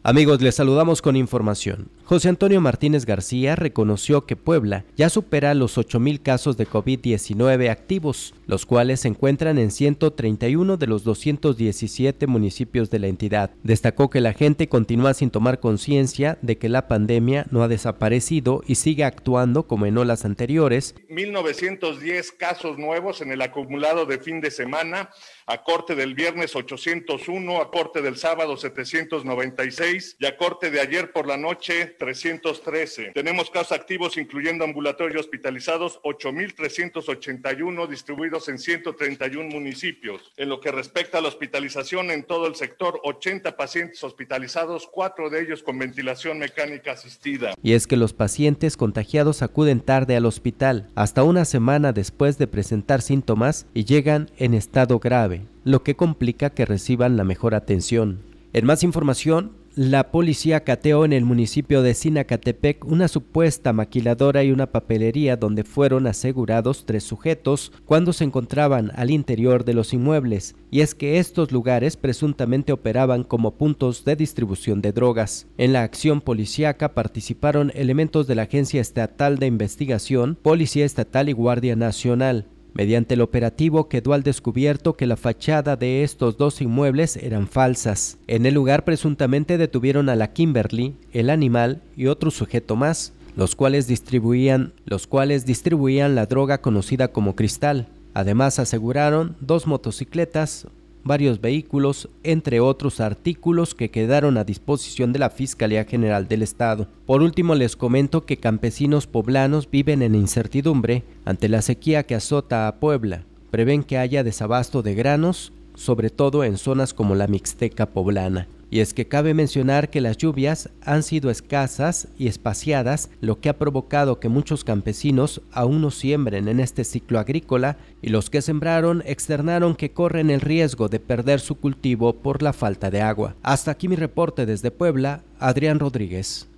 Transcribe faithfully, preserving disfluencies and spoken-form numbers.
Amigos, les saludamos con información. José Antonio Martínez García reconoció que Puebla ya supera los ocho mil casos de COVID diecinueve activos, los cuales se encuentran en ciento treinta y uno de los doscientos diecisiete municipios de la entidad. Destacó que la gente continúa sin tomar conciencia de que la pandemia no ha desaparecido y sigue actuando como en olas anteriores. mil novecientos diez casos nuevos en el acumulado de fin de semana, a corte del viernes ochocientos uno, a corte del sábado setecientos noventa y seis y a corte de ayer por la noche trescientos trece. Tenemos casos activos incluyendo ambulatorios hospitalizados ocho mil trescientos ochenta y uno distribuidos en ciento treinta y uno municipios. En lo que respecta a la hospitalización en todo el sector, ochenta pacientes hospitalizados, cuatro de ellos con ventilación mecánica asistida. Y es que los pacientes contagiados acuden tarde al hospital, hasta una semana después de presentar síntomas y llegan en estado grave, lo que complica que reciban la mejor atención. En más información, la policía cateó en el municipio de Zinacatepec una supuesta maquiladora y una papelería donde fueron asegurados tres sujetos cuando se encontraban al interior de los inmuebles, y es que estos lugares presuntamente operaban como puntos de distribución de drogas. En la acción policíaca participaron elementos de la Agencia Estatal de Investigación, Policía Estatal y Guardia Nacional. Mediante el operativo quedó al descubierto que la fachada de estos dos inmuebles eran falsas. En el lugar presuntamente detuvieron a la Kimberly, el animal y otro sujeto más, los cuales distribuían, los cuales distribuían la droga conocida como cristal. Además aseguraron dos motocicletas, varios vehículos, entre otros artículos que quedaron a disposición de la Fiscalía General del Estado. Por último, les comento que campesinos poblanos viven en incertidumbre ante la sequía que azota a Puebla. Prevén que haya desabasto de granos, sobre todo en zonas como la Mixteca poblana. Y es que cabe mencionar que las lluvias han sido escasas y espaciadas, lo que ha provocado que muchos campesinos aún no siembren en este ciclo agrícola, y los que sembraron externaron que corren el riesgo de perder su cultivo por la falta de agua. Hasta aquí mi reporte desde Puebla, Adrián Rodríguez.